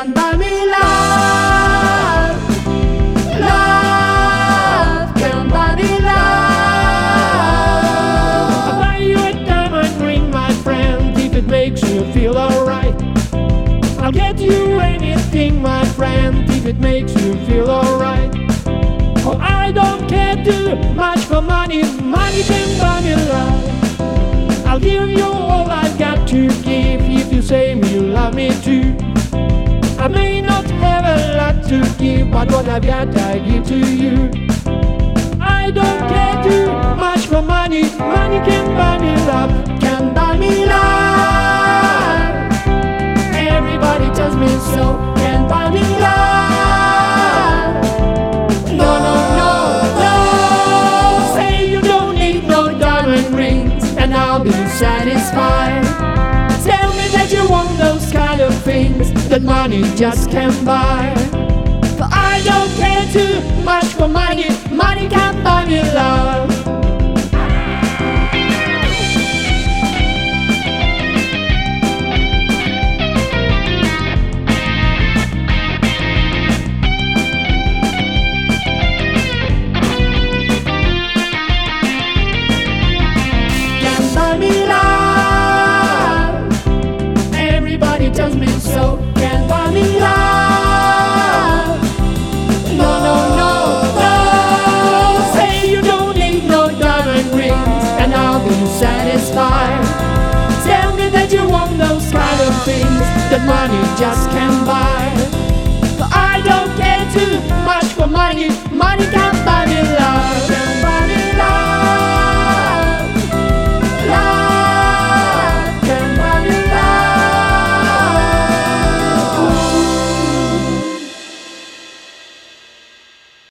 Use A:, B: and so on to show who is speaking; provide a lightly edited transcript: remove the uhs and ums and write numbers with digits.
A: can't buy me love. Love can't buy me love.
B: I'll buy you a diamond ring, my friend, if it makes you feel alright. I'll get you anything, my friend, if it makes you feel alright. Oh, I don't care too much for money, money can buy me love. I'll give you all I've got to give if you say you love me too. I may not have a lot to give, but what I've got I give to you. I don't care too much for money, money can buy me love,
A: Can buy me love.
B: everybody tells me so.
A: Can buy me love. No, no, no, no.
B: Say you don't need no diamond rings
A: And I'll be satisfied.
B: Tell me that you want those kind of things that money just can't buy.
A: But I don't care too much for money, money can't buy me love. Can't buy me love.
B: Everybody tells me so.
A: Can't buy me love. No, no, no, no.
B: Say you don't need no diamond rings
A: And I'll be satisfied.
B: Tell me that you want those kind of things that money just can't buy.
A: But I don't care too much for money, money can't buy me love.